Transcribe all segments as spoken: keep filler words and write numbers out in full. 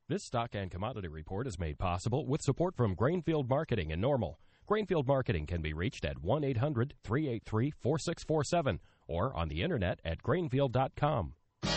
This stock and commodity report is made possible with support from Grainfield Marketing in Normal. Grainfield Marketing can be reached at one eight hundred, three eight three, four six four seven or on the internet at grainfield dot com.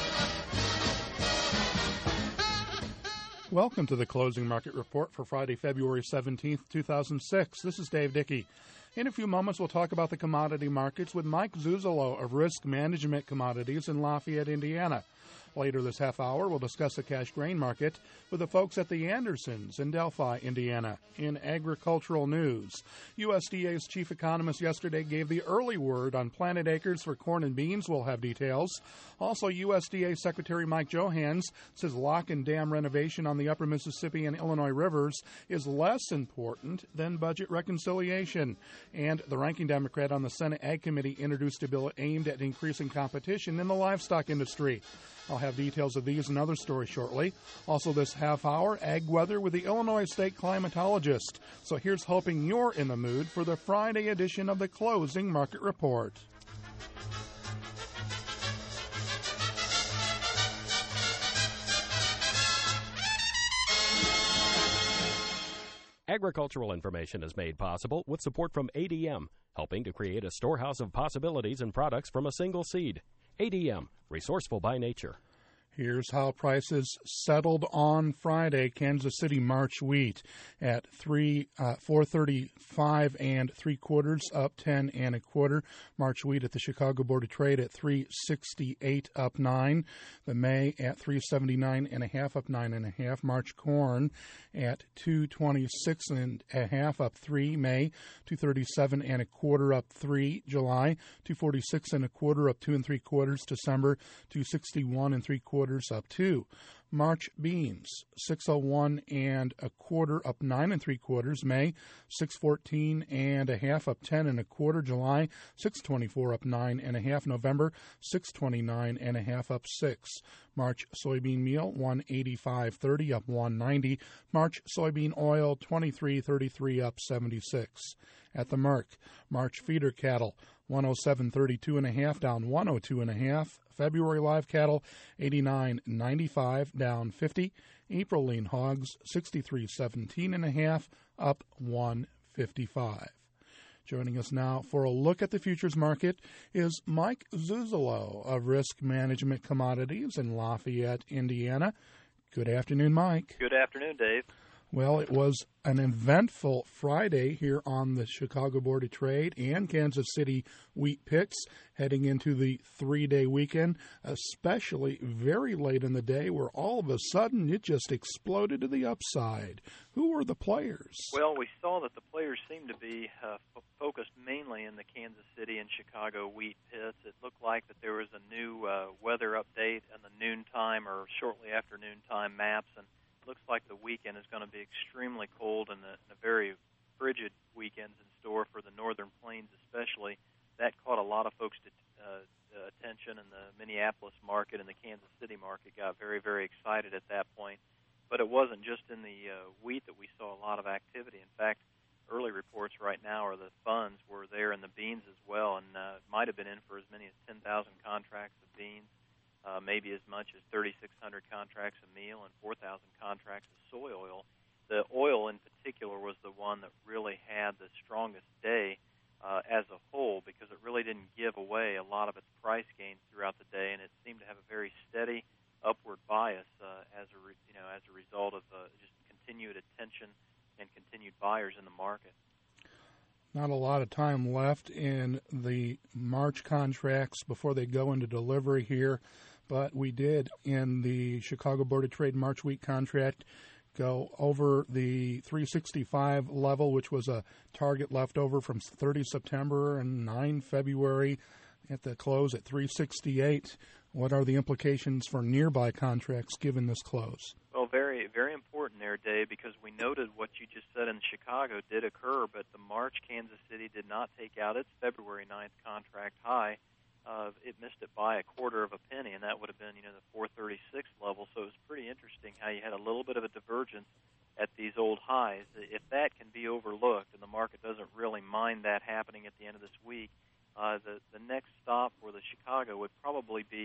Welcome to the closing market report for Friday, February seventeenth, two thousand six. This is Dave Dickey. In a few moments, we'll talk about the commodity markets with Mike Zuzolo of Risk Management Commodities in Lafayette, Indiana. Later this half hour, we'll discuss the cash grain market with the folks at the Andersons in Delphi, Indiana. In agricultural news, U S D A's chief economist yesterday gave the early word on planted acres for corn and beans. We'll have details. Also, U S D A Secretary Mike Johanns says lock and dam renovation on the upper Mississippi and Illinois rivers is less important than budget reconciliation. And the ranking Democrat on the Senate Ag Committee introduced a bill aimed at increasing competition in the livestock industry. I'll have details of these and other stories shortly. Also this half hour, ag weather with the Illinois State climatologist. So here's hoping you're in the mood for the Friday edition of the Closing Market Report. Agricultural information is made possible with support from A D M, helping to create a storehouse of possibilities and products from a single seed. A D M, resourceful by nature. Here's how prices settled on Friday. Kansas City March wheat at three uh, four thirty five and three quarters, up ten and a quarter. March wheat at the Chicago Board of Trade at three sixty eight, up nine. The May at three seventy nine and a half, up nine and a half. March corn at two twenty six and a half, up three. May two thirty seven and a quarter, up three. July two forty six and a quarter, up two and three quarters. December two sixty one and three quarters. Up two. March beans, six oh one and a quarter, up nine and three quarters. May, six fourteen and a half, up ten and a quarter. July, six twenty-four, up nine and a half. November, six twenty-nine and a half, up six. March soybean meal, one eighty-five thirty, up one ninety. March soybean oil, twenty-three thirty-three, up seventy-six. At the Merc, March feeder cattle, one oh seven thirty-two and a half, down one oh two and a half. February live cattle, eighty-nine ninety-five, down fifty. April lean hogs, sixty-three seventeen and a half, up one fifty-five. Joining us now for a look at the futures market is Mike Zuzolo of Risk Management Commodities in Lafayette, Indiana. Good afternoon, Mike. Good afternoon, Dave. Well, it was an eventful Friday here on the Chicago Board of Trade and Kansas City wheat picks heading into the three-day weekend, especially very late in the day where all of a sudden it just exploded to the upside. Who were the players? Well, we saw that the players seemed to be uh, f- focused mainly in the Kansas City and Chicago wheat pits. It looked like that there was a new uh, weather update in the noontime or shortly after noontime maps, and looks like the weekend is going to be extremely cold and a, a very frigid weekend in store for the northern plains especially. That caught a lot of folks' to, uh, attention, and the Minneapolis market and the Kansas City market got very, very excited at that point. But it wasn't just in the uh, wheat that we saw a lot of activity. In fact, early reports right now are the funds were there in the beans as well, and uh, might have been in for as many as ten thousand contracts of beans. Uh, maybe as much as thirty-six hundred contracts of meal and four thousand contracts of soy oil. The oil in particular was the one that really had the strongest day uh, as a whole, because it really didn't give away a lot of its price gains throughout the day, and it seemed to have a very steady upward bias uh, as a re- you know as a result of uh, just continued attention and continued buyers in the market. Not a lot of time left in the March contracts before they go into delivery here. But we did, in the Chicago Board of Trade March wheat contract, go over the three sixty-five level, which was a target left over from thirty September and nine February at the close at three sixty-eight. What are the implications for nearby contracts given this close? Well, very, very important there, Dave, because we noted what you just said in Chicago did occur, but the March Kansas City did not take out its February ninth contract high. Uh, it missed it by a quarter of a penny, and that would have been, you know, the four thirty-six level. So it was pretty interesting how you had a little bit of a divergence at these old highs. If that can be overlooked, and the market doesn't really mind that happening at the end of this week, uh, the the next stop for the Chicago would probably be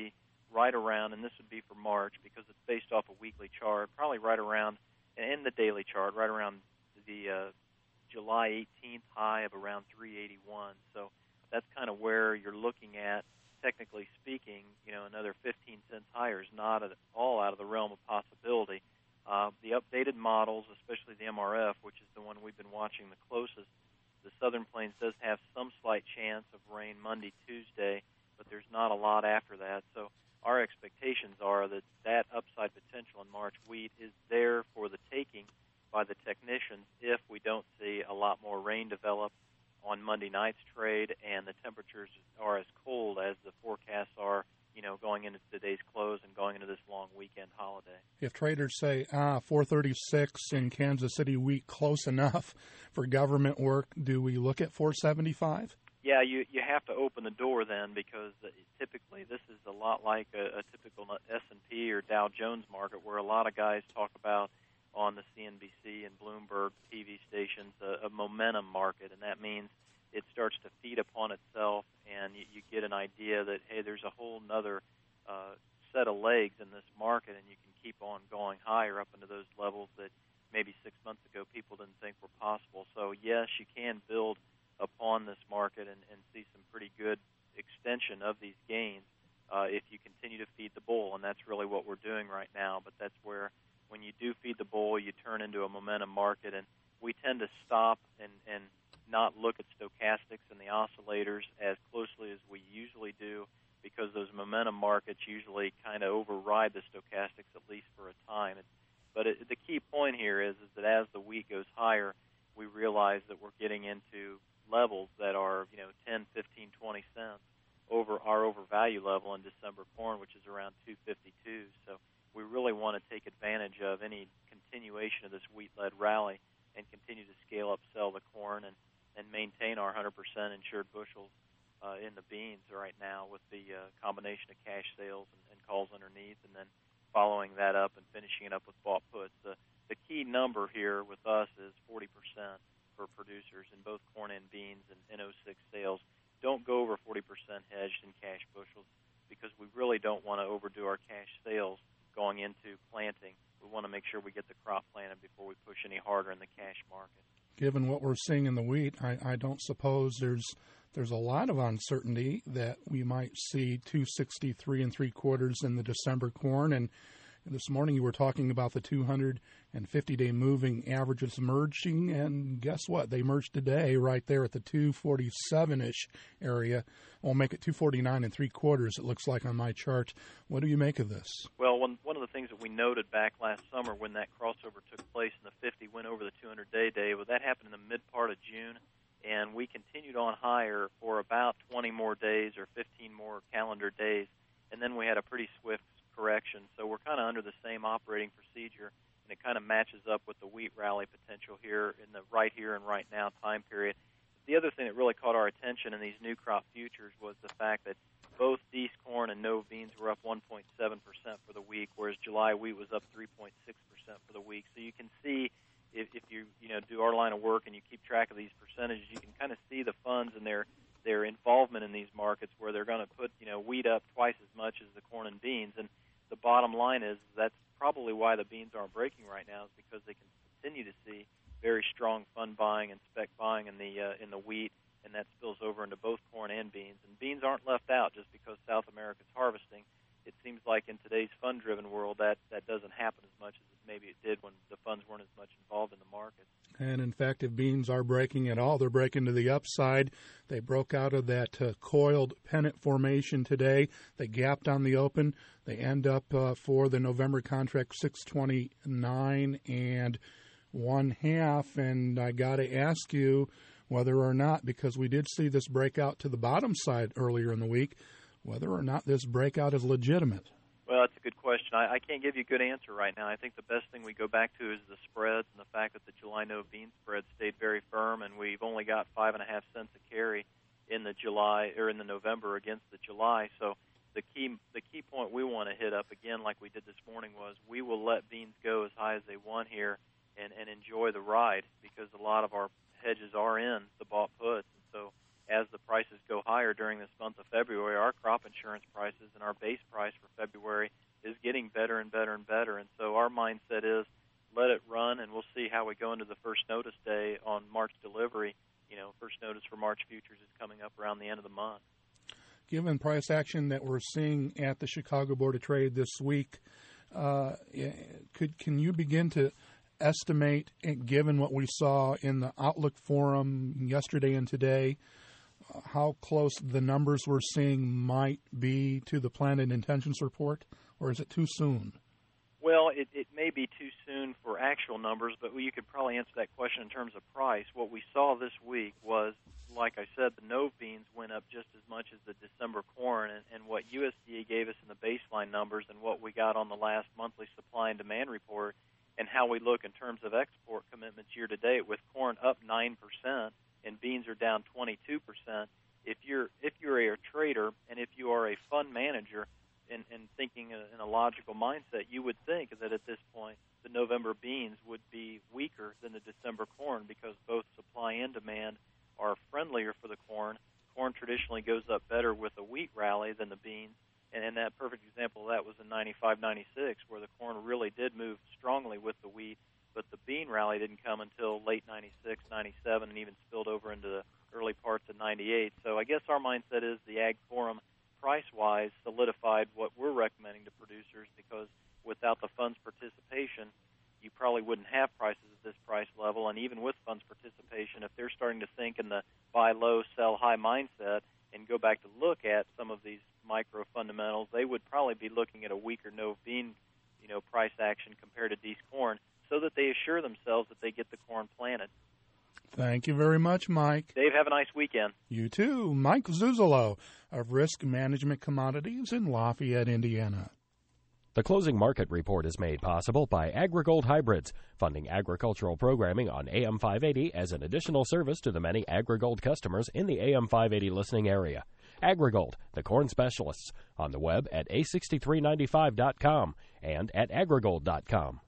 right around, and this would be for March because it's based off a weekly chart, probably right around, and in the daily chart, right around the uh, July eighteenth high of around three eighty-one. So that's kind of where you're looking at, technically speaking. You know, another fifteen cents higher is not at all out of the realm of possibility. Uh, the updated models, especially the M R F, which is the one we've been watching the closest, the Southern Plains does have some slight chance of rain Monday, Tuesday, but there's not a lot after that. So our expectations are that that upside potential in March wheat is there for the taking by the technicians if we don't see a lot more rain develop on Monday night's trade and the temperatures are as cold as the forecasts are, you know, going into today's close and going into this long weekend holiday. If traders say, ah, four thirty-six in Kansas City wheat close enough for government work, do we look at four seventy-five? Yeah, you you have to open the door then, because typically this is a lot like a, a typical S and P or Dow Jones market, where a lot of guys talk about on the C N B C and Bloomberg T V stations a, a momentum market, and that means it starts to feed upon itself, and you, you get an idea that, hey, there's a whole other uh, set of legs in this market, and you can keep on going higher up into those levels that maybe six months ago people didn't think were possible. So, yes, you can build upon this market and, and see some pretty good extension of these gains uh, if you continue to feed the bull, and that's really what we're doing right now. But that's where, when you do feed the bull, you turn into a momentum market, and we tend to stop and, and not look at stochastics and the oscillators as closely as we usually do, because those momentum markets usually kind of override the stochastics, at least for a time. It, but it, the key point here is, is that as the wheat goes higher, we realize that we're getting into levels that are, you know, ten, fifteen, twenty cents over our overvalue level in December corn, which is around two fifty-two. So we really want to take advantage of any continuation of this wheat-led rally and continue to scale up, sell the corn, and, and maintain our one hundred percent insured bushels uh, in the beans right now with the uh, combination of cash sales and, and calls underneath, and then following that up and finishing it up with bought puts. The, the key number here with us is forty percent for producers in both corn and beans and N oh six sales. Don't go over forty percent hedged in cash bushels, because we really don't want to overdo our cash sales going into planting. We want to make sure we get the crop planted before we push any harder in the cash market. Given what we're seeing in the wheat, I, I don't suppose there's there's a lot of uncertainty that we might see two sixty-three and three quarters in the December corn. And this morning you were talking about the two hundred fifty day moving averages merging, and guess what? They merged today right there at the two forty-seven-ish area. We'll make it two forty-nine and three quarters, it looks like on my chart. What do you make of this? Well, one, one of the things that we noted back last summer when that crossover took place and the fifty went over the two hundred day day, well, that happened in the mid part of June, and we continued on higher for about twenty more days or fifteen more calendar days, and then we had a pretty swift correction. So we're kind of under the same operating procedure, and it kind of matches up with the wheat rally potential here in the right here and right now time period. The other thing that really caught our attention in these new crop futures was the fact that both East corn and Nova beans were up one point seven percent for the week, whereas July wheat was up three point six percent for the week. So you can see, if, if you you know do our line of work and you keep track of these percentages, you can kind of see the funds and their their involvement in these markets, where they're going to put you know wheat up twice as much as the corn and beans. And the bottom line is that's probably why the beans aren't breaking right now, is because they can continue to see very strong fund buying and spec buying in the uh, in the wheat, and that spills over into both corn and beans. And beans aren't left out just because South America's harvesting. It seems like in today's fund-driven world that, that doesn't happen as much as maybe it did when the funds weren't as much involved in the market. And, in fact, if beans are breaking at all, they're breaking to the upside. They broke out of that uh, coiled pennant formation today. They gapped on the open. They end up uh, for the November contract six twenty-nine and one half. And I got to ask you whether or not, because we did see this breakout to the bottom side earlier in the week, whether or not this breakout is legitimate. Well, that's a good question. I, I can't give you a good answer right now. I think the best thing we go back to is the spreads and the fact that the July no bean spread stayed very firm, and we've only got five and a half cents a carry in the July or in the November against the July. So the key the key point we want to hit up again, like we did this morning, was we will let beans go as high as they want here and, and enjoy the ride, because a lot of our hedges are in the bought puts. And so as the prices go higher during this month of February, our crop insurance prices and our base price for February is getting better and better and better. And so our mindset is let it run, and we'll see how we go into the first notice day on March delivery. You know, first notice for March futures is coming up around the end of the month. Given price action that we're seeing at the Chicago Board of Trade this week, uh, could can you begin to estimate, given what we saw in the Outlook Forum yesterday and today, how close the numbers we're seeing might be to the Planted Intentions report, or is it too soon? Well, it, it may be too soon for actual numbers, but you could probably answer that question in terms of price. What we saw this week was, like I said, the Nove beans went up just as much as the December corn, and, and what U S D A gave us in the baseline numbers and what we got on the last monthly supply and demand report, and how we look in terms of export commitments year to date, with corn up nine percent and beans are down twenty-two percent. If you're if you're a trader and if you are a fund manager and, and thinking in a logical mindset, you would think that at this point the November beans would be weaker than the December corn, because both supply and demand are friendlier for the corn. Corn traditionally goes up better with a wheat rally than the beans. And, and that perfect example of that was in ninety-five ninety-six, where the corn really did move strongly with the wheat, but the bean rally didn't come until late ninety-six, ninety-seven, and even spilled over into the early parts of ninety-eight. So I guess our mindset is the Ag Forum, price-wise, solidified what we're recommending to producers, because without the fund's participation, you probably wouldn't have prices at this price level. And even with funds participation, if they're starting to think in the buy low, sell high mindset and go back to look at some of these micro fundamentals, they would probably be looking at a weaker Nove bean, you know, price action compared to D's corn, so that they assure themselves that they get the corn planted. Thank you very much, Mike. Dave, have a nice weekend. You too. Mike Zuzolo of Risk Management Commodities in Lafayette, Indiana. The closing market report is made possible by AgriGold Hybrids, funding agricultural programming on A M five eighty as an additional service to the many AgriGold customers in the A M five eighty listening area. AgriGold, the corn specialists, on the web at A six three nine five dot com and at agrigold dot com.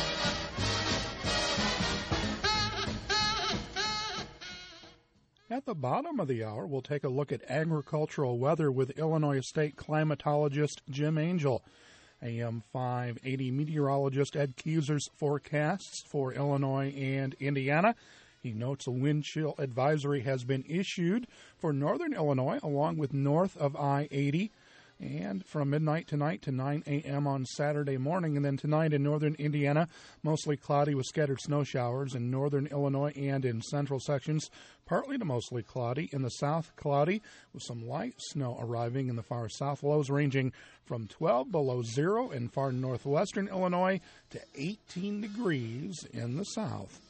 At the bottom of the hour, we'll take a look at agricultural weather with Illinois State climatologist Jim Angel. A M five eighty meteorologist Ed Keyser's forecasts for Illinois and Indiana. He notes a wind chill advisory has been issued for northern Illinois along with north of I eighty. And from midnight tonight to nine a.m. on Saturday morning. And then tonight in northern Indiana, mostly cloudy with scattered snow showers. In northern Illinois and in central sections, partly to mostly cloudy. In the south, cloudy with some light snow arriving in the far south. Lows ranging from twelve below zero in far northwestern Illinois to eighteen degrees in the south.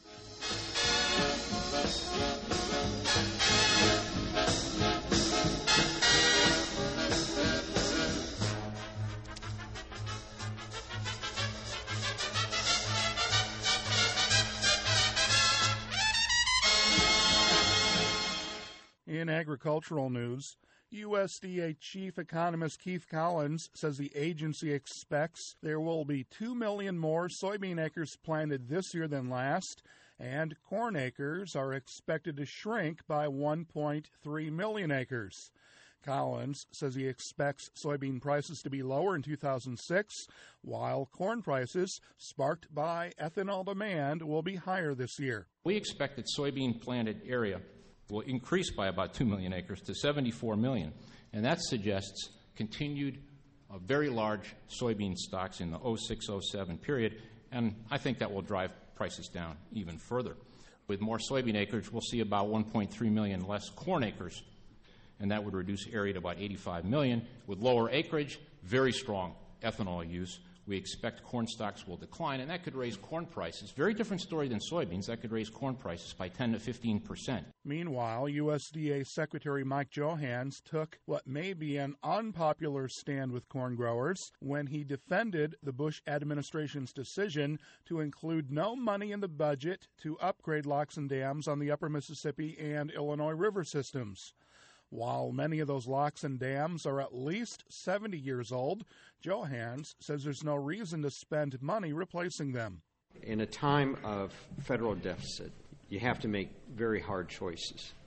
In agricultural news, U S D A Chief Economist Keith Collins says the agency expects there will be two million more soybean acres planted this year than last, and corn acres are expected to shrink by one point three million acres. Collins says he expects soybean prices to be lower in two thousand six, while corn prices, sparked by ethanol demand, will be higher this year. We expect that soybean planted area will increase by about two million acres to seventy-four million, and that suggests continued uh, very large soybean stocks in the oh six oh seven period, and I think that will drive prices down even further. With more soybean acreage, we'll see about one point three million less corn acres, and that would reduce area to about eighty-five million. With lower acreage, very strong ethanol use. We expect corn stocks will decline, and that could raise corn prices. Very different story than soybeans. That could raise corn prices by ten to fifteen percent. Meanwhile, U S D A Secretary Mike Johanns took what may be an unpopular stand with corn growers when he defended the Bush administration's decision to include no money in the budget to upgrade locks and dams on the upper Mississippi and Illinois river systems. While many of those locks and dams are at least seventy years old, Johanns says there's no reason to spend money replacing them. In a time of federal deficit, you have to make very hard choices.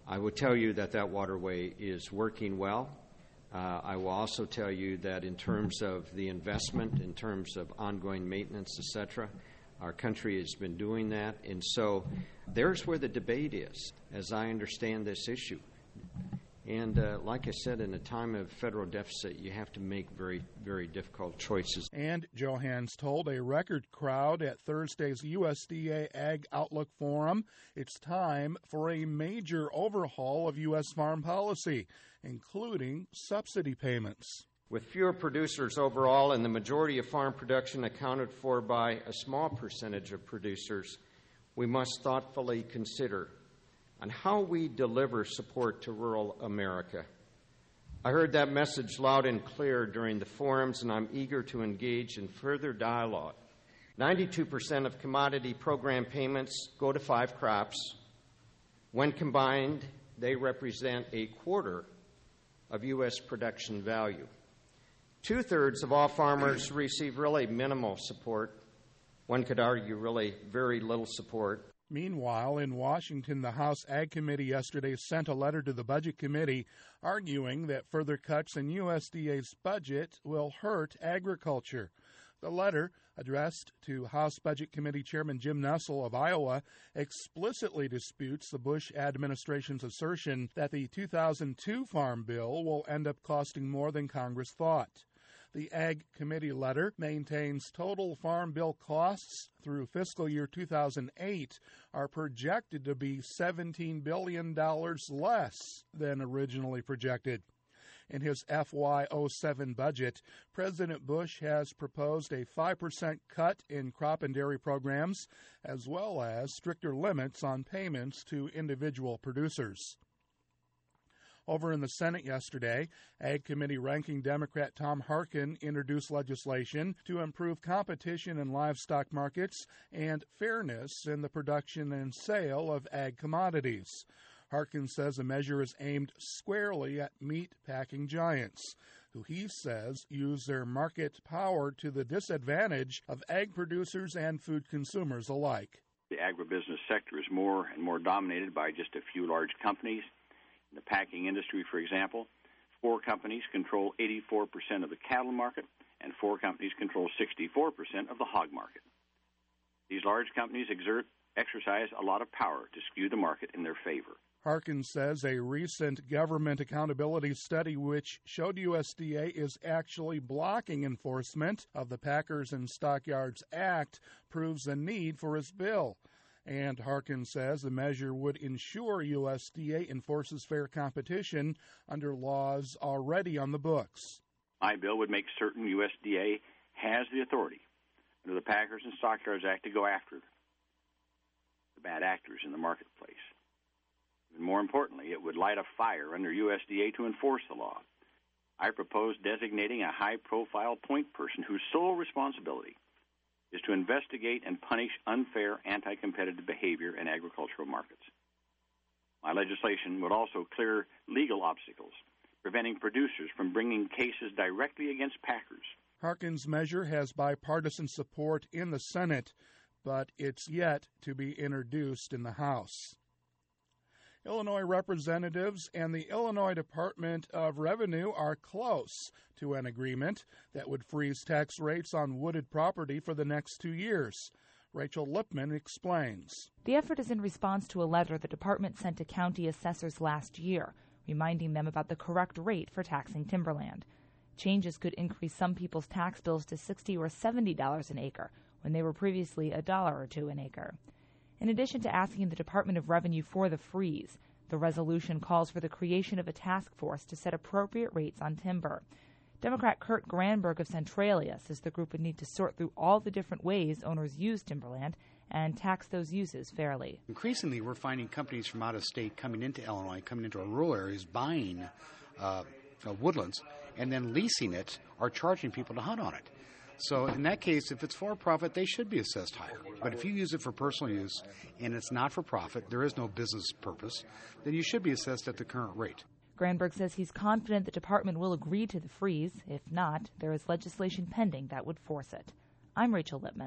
I will tell you that that waterway is working well. Uh, I will also tell you that in terms of the investment, in terms of ongoing maintenance, et cetera, our country has been doing that. And so there's where the debate is, as I understand this issue. And uh, like I said, in a time of federal deficit, you have to make very, very difficult choices. And Johans told a record crowd at Thursday's U S D A Ag Outlook Forum it's time for a major overhaul of U S farm policy, including subsidy payments. With fewer producers overall and the majority of farm production accounted for by a small percentage of producers, we must thoughtfully consider on how we deliver support to rural America. I heard that message loud and clear during the forums, and I'm eager to engage in further dialogue. ninety-two percent of commodity program payments go to five crops. When combined, they represent a quarter of U S production value. Two-thirds of all farmers receive really minimal support. One could argue really very little support. Meanwhile, in Washington, the House Ag Committee yesterday sent a letter to the Budget Committee arguing that further cuts in U S D A's budget will hurt agriculture. The letter, addressed to House Budget Committee Chairman Jim Nussle of Iowa, explicitly disputes the Bush administration's assertion that the two thousand two Farm Bill will end up costing more than Congress thought. The Ag Committee letter maintains total Farm Bill costs through fiscal year two thousand eight are projected to be seventeen billion dollars less than originally projected. In his F Y oh seven budget, President Bush has proposed a five percent cut in crop and dairy programs, as well as stricter limits on payments to individual producers. Over in the Senate yesterday, Ag Committee Ranking Democrat Tom Harkin introduced legislation to improve competition in livestock markets and fairness in the production and sale of ag commodities. Harkin says the measure is aimed squarely at meat packing giants, who he says use their market power to the disadvantage of ag producers and food consumers alike. The agribusiness sector is more and more dominated by just a few large companies. In the packing industry, for example, four companies control eighty-four percent of the cattle market, and four companies control sixty-four percent of the hog market. These large companies exert, exercise a lot of power to skew the market in their favor. Harkin says a recent government accountability study which showed U S D A is actually blocking enforcement of the Packers and Stockyards Act proves the need for his bill. And Harkin says the measure would ensure U S D A enforces fair competition under laws already on the books. My bill would make certain U S D A has the authority under the Packers and Stockyards Act to go after the bad actors in the marketplace. And more importantly, it would light a fire under U S D A to enforce the law. I propose designating a high-profile point person whose sole responsibility is to investigate and punish unfair anti-competitive behavior in agricultural markets. My legislation would also clear legal obstacles, preventing producers from bringing cases directly against packers. Harkin's measure has bipartisan support in the Senate, but it's yet to be introduced in the House. Illinois representatives and the Illinois Department of Revenue are close to an agreement that would freeze tax rates on wooded property for the next two years. Rachel Lipman explains. The effort is in response to a letter the department sent to county assessors last year, reminding them about the correct rate for taxing timberland. Changes could increase some people's tax bills to sixty dollars or seventy dollars an acre, when they were previously a dollar or two an acre. In addition to asking the Department of Revenue for the freeze, the resolution calls for the creation of a task force to set appropriate rates on timber. Democrat Kurt Granberg of Centralia says the group would need to sort through all the different ways owners use timberland and tax those uses fairly. Increasingly, we're finding companies from out of state coming into Illinois, coming into our rural areas, buying uh, uh, woodlands, and then leasing it or charging people to hunt on it. So in that case, if it's for profit, they should be assessed higher. But if you use it for personal use and it's not for profit, there is no business purpose, then you should be assessed at the current rate. Granberg says he's confident the department will agree to the freeze. If not, there is legislation pending that would force it. I'm Rachel Lipman.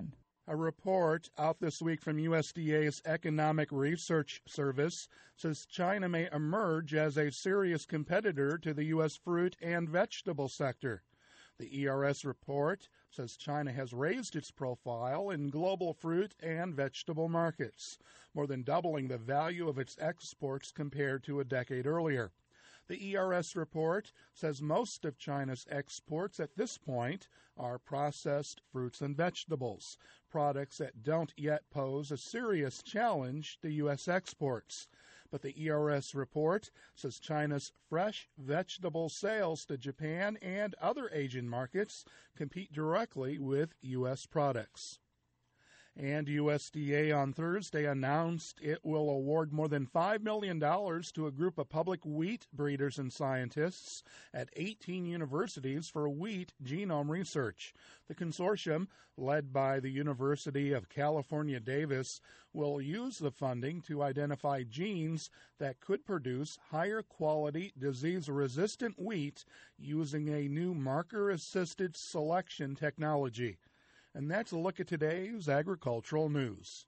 A report out this week from U S D A's Economic Research Service says China may emerge as a serious competitor to the U S fruit and vegetable sector. The E R S report says China has raised its profile in global fruit and vegetable markets, more than doubling the value of its exports compared to a decade earlier. The E R S report says most of China's exports at this point are processed fruits and vegetables, products that don't yet pose a serious challenge to U S exports. But the E R S report says China's fresh vegetable sales to Japan and other Asian markets compete directly with U S products. And U S D A on Thursday announced it will award more than five million dollars to a group of public wheat breeders and scientists at eighteen universities for wheat genome research. The consortium, led by the University of California, Davis, will use the funding to identify genes that could produce higher quality disease-resistant wheat using a new marker-assisted selection technology. And that's a look at today's agricultural news.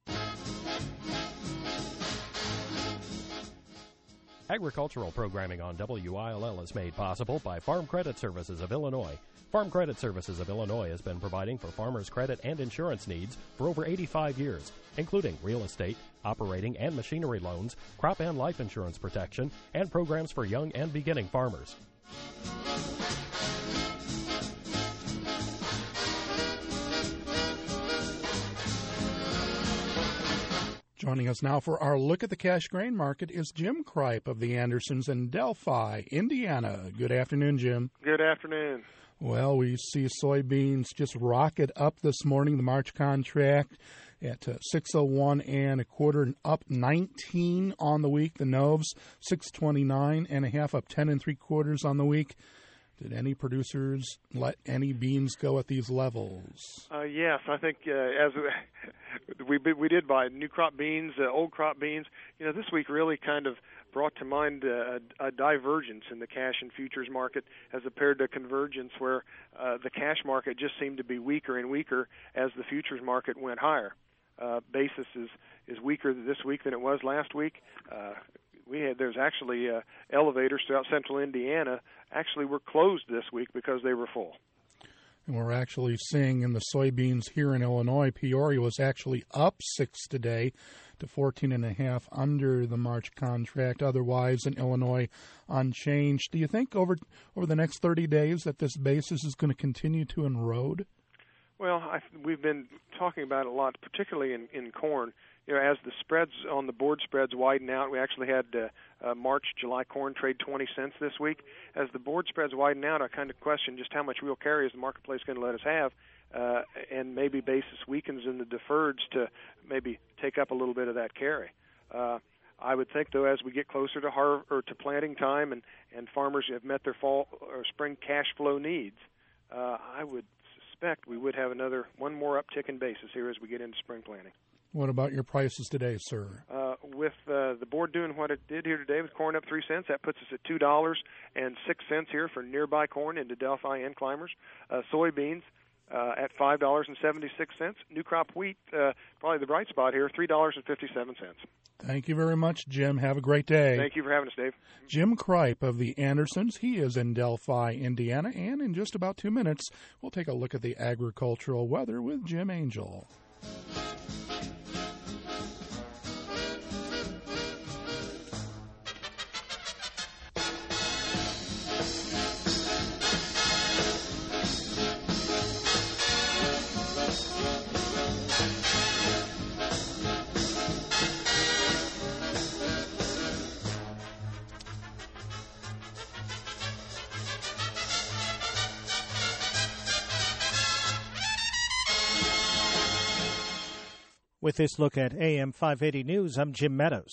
Agricultural programming on W I L L is made possible by Farm Credit Services of Illinois. Farm Credit Services of Illinois has been providing for farmers' credit and insurance needs for over eighty-five years, including real estate, operating and machinery loans, crop and life insurance protection, and programs for young and beginning farmers. Joining us now for our look at the cash grain market is Jim Kripe of the Andersons in Delphi, Indiana. Good afternoon, Jim. Good afternoon. Well, we see soybeans just rocket up this morning. The March contract at uh, six oh one and a quarter, and up nineteen on the week. The Novs six twenty-nine and a half, up ten and three quarters on the week. Did any producers let any beans go at these levels? Uh, yes, I think uh, as we we did buy new crop beans, uh, old crop beans. You know, this week really kind of brought to mind uh, a, a divergence in the cash and futures market as compared to convergence, where uh, the cash market just seemed to be weaker and weaker as the futures market went higher. Uh, basis is is weaker this week than it was last week. Uh, We had there's actually uh, elevators throughout central Indiana actually were closed this week because they were full. And we're actually seeing in the soybeans here in Illinois, Peoria was actually up six today to fourteen and a half under the March contract. Otherwise, in Illinois, unchanged. Do you think over over the next thirty days that this basis is going to continue to erode? Well, I, we've been talking about it a lot, particularly in, in corn. You know, as the spreads on the board spreads widen out, we actually had uh, uh, March, July corn trade twenty cents this week. As the board spreads widen out, I kind of question just how much real carry is the marketplace going to let us have, uh, and maybe basis weakens in the deferreds to maybe take up a little bit of that carry. Uh, I would think, though, as we get closer to har- or to planting time and, and farmers have met their fall or spring cash flow needs, uh, I would suspect we would have another one more uptick in basis here as we get into spring planting. What about your prices today, sir? Uh, with uh, the board doing what it did here today with corn up three cents, that puts us at two dollars and six cents here for nearby corn into Delphi and Climbers. Uh, soybeans uh, at five dollars and seventy-six cents. New crop wheat, uh, probably the bright spot here, three dollars and fifty-seven cents. Thank you very much, Jim. Have a great day. Thank you for having us, Dave. Jim Kripe of the Andersons. He is in Delphi, Indiana. And in just about two minutes, we'll take a look at the agricultural weather with Jim Angel. With this look at A M five eighty News, I'm Jim Meadows.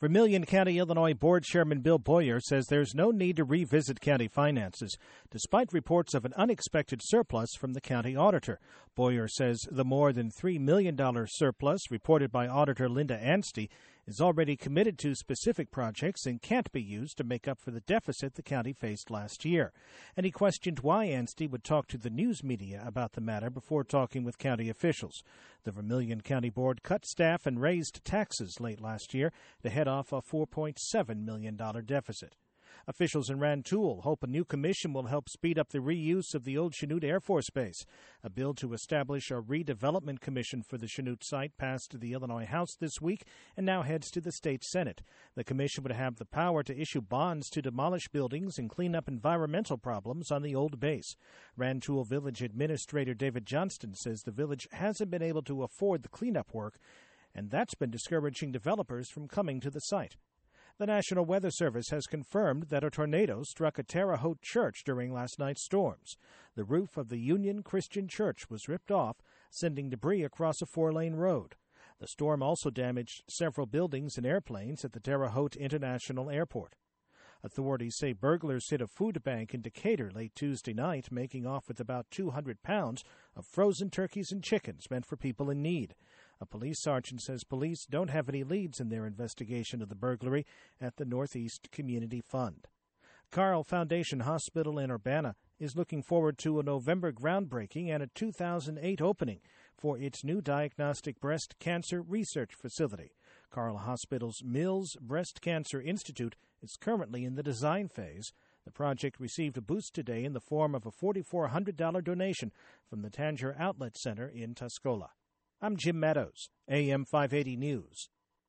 Vermilion County, Illinois Board Chairman Bill Boyer says there's no need to revisit county finances, despite reports of an unexpected surplus from the county auditor. Boyer says the more than three million dollars surplus reported by Auditor Linda Anstey is already committed to specific projects and can't be used to make up for the deficit the county faced last year. And he questioned why Anstey would talk to the news media about the matter before talking with county officials. The Vermilion County Board cut staff and raised taxes late last year to head off a four point seven million dollars deficit. Officials in Rantoul hope a new commission will help speed up the reuse of the old Chanute Air Force Base. A bill to establish a redevelopment commission for the Chanute site passed the Illinois House this week and now heads to the state Senate. The commission would have the power to issue bonds to demolish buildings and clean up environmental problems on the old base. Rantoul Village Administrator David Johnston says the village hasn't been able to afford the cleanup work, and that's been discouraging developers from coming to the site. The National Weather Service has confirmed that a tornado struck a Terre Haute church during last night's storms. The roof of the Union Christian Church was ripped off, sending debris across a four-lane road. The storm also damaged several buildings and airplanes at the Terre Haute International Airport. Authorities say burglars hit a food bank in Decatur late Tuesday night, making off with about two hundred pounds of frozen turkeys and chickens meant for people in need. A police sergeant says police don't have any leads in their investigation of the burglary at the Northeast Community Fund. Carle Foundation Hospital in Urbana is looking forward to a November groundbreaking and a two thousand eight opening for its new diagnostic breast cancer research facility. Carle Hospital's Mills Breast Cancer Institute is currently in the design phase. The project received a boost today in the form of a four thousand four hundred dollars donation from the Tanger Outlet Center in Tuscola. I'm Jim Meadows, A M five eighty News.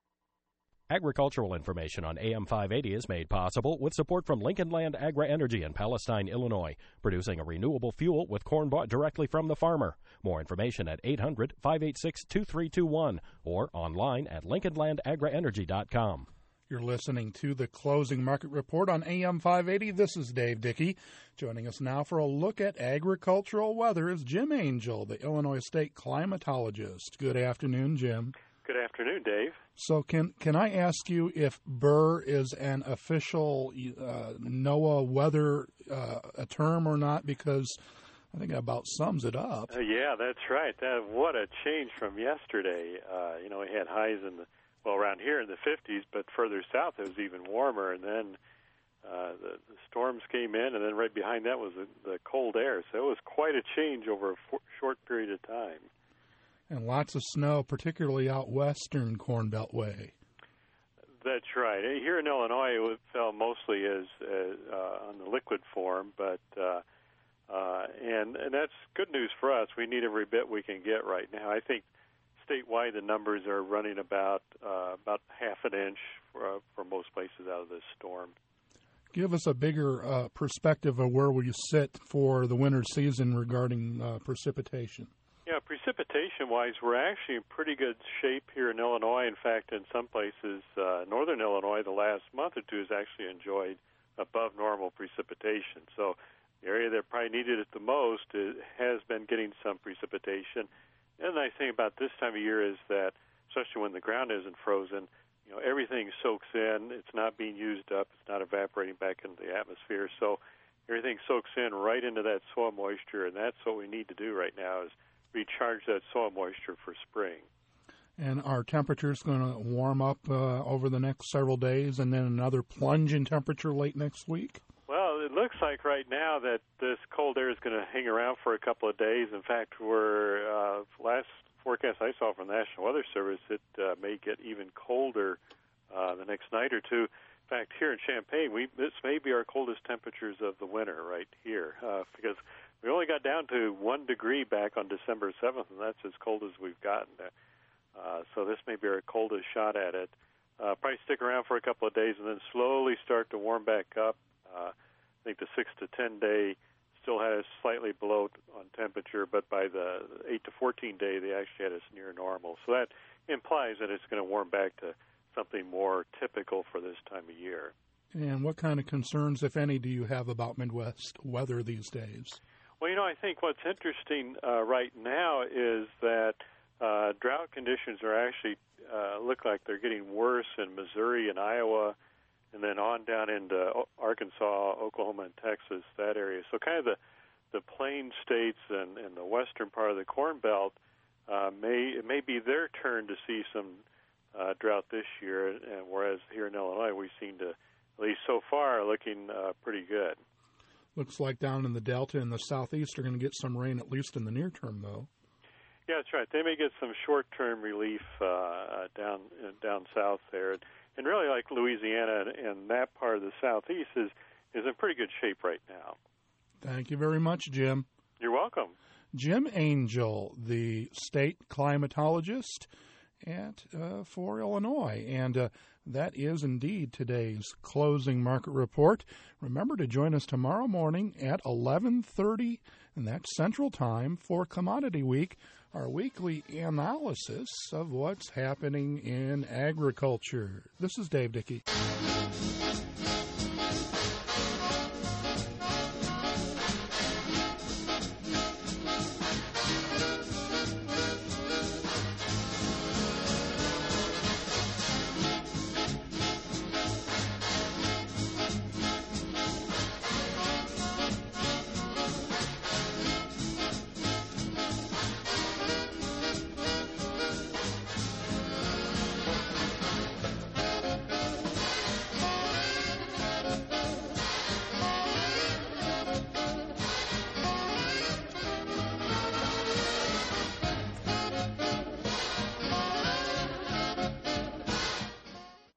Agricultural information on A M five eighty is made possible with support from Lincoln Land Agri-Energy in Palestine, Illinois, producing a renewable fuel with corn bought directly from the farmer. More information at eight hundred, five eight six, two three two one or online at lincoln land agri energy dot com. You're listening to the Closing Market Report on A M five eighty. This is Dave Dickey. Joining us now for a look at agricultural weather is Jim Angel, the Illinois State climatologist. Good afternoon, Jim. Good afternoon, Dave. So can can I ask you if Burr is an official uh, NOAA weather uh, a term or not? Because I think that about sums it up. Uh, yeah, that's right. That, what a change from yesterday. Uh, you know, we had highs in the Well, around here in the fifties, but further south it was even warmer, and then uh, the, the storms came in, and then right behind that was the, the cold air. So it was quite a change over a for, short period of time. And lots of snow, particularly out western Corn Belt way. That's right. Here in Illinois, it fell mostly as uh, on the liquid form, but uh, uh, and and that's good news for us. We need every bit we can get right now. I think statewide, the numbers are running about uh, about half an inch for, uh, for most places out of this storm. Give us a bigger uh, perspective of where we sit for the winter season regarding uh, precipitation. Yeah, precipitation-wise, we're actually in pretty good shape here in Illinois. In fact, in some places, uh, northern Illinois, the last month or two has actually enjoyed above normal precipitation. So the area that probably needed it the most is, has been getting some precipitation. And the nice thing about this time of year is that, especially when the ground isn't frozen, you know, everything soaks in. It's not being used up. It's not evaporating back into the atmosphere. So everything soaks in right into that soil moisture, and that's what we need to do right now is recharge that soil moisture for spring. And are temperatures going to warm up uh, over the next several days and then another plunge in temperature late next week? Well, it looks like right now that this cold air is going to hang around for a couple of days. In fact, we're uh, last forecast I saw from the National Weather Service, it uh, may get even colder uh, the next night or two. In fact, here in Champaign, we this may be our coldest temperatures of the winter right here uh, because we only got down to one degree back on December seventh, and that's as cold as we've gotten. Uh, so this may be our coldest shot at it. Uh, probably stick around for a couple of days and then slowly start to warm back up. Uh, I think the six to ten day still had us slightly below on temperature, but by the eight to fourteen day, they actually had us near normal. So that implies that it's going to warm back to something more typical for this time of year. And what kind of concerns, if any, do you have about Midwest weather these days? Well, you know, I think what's interesting uh, right now is that uh, drought conditions are actually uh, look like they're getting worse in Missouri and Iowa, and then on down into Arkansas, Oklahoma, and Texas, that area. So kind of the, the plain states and, and the western part of the Corn Belt, uh, may it may be their turn to see some uh, drought this year, and whereas here in Illinois we seem to, at least so far, looking uh, pretty good. Looks like down in the Delta and the Southeast are going to get some rain, at least in the near term, though. Yeah, that's right. They may get some short-term relief uh, down uh, down south there. And really, like Louisiana and, and that part of the Southeast is, is in pretty good shape right now. Thank you very much, Jim. You're welcome. Jim Angel, the state climatologist at uh, for Illinois. And uh, that is indeed today's closing market report. Remember to join us tomorrow morning at eleven thirty, and that's Central Time, for Commodity Week, our weekly analysis of what's happening in agriculture. This is Dave Dickey.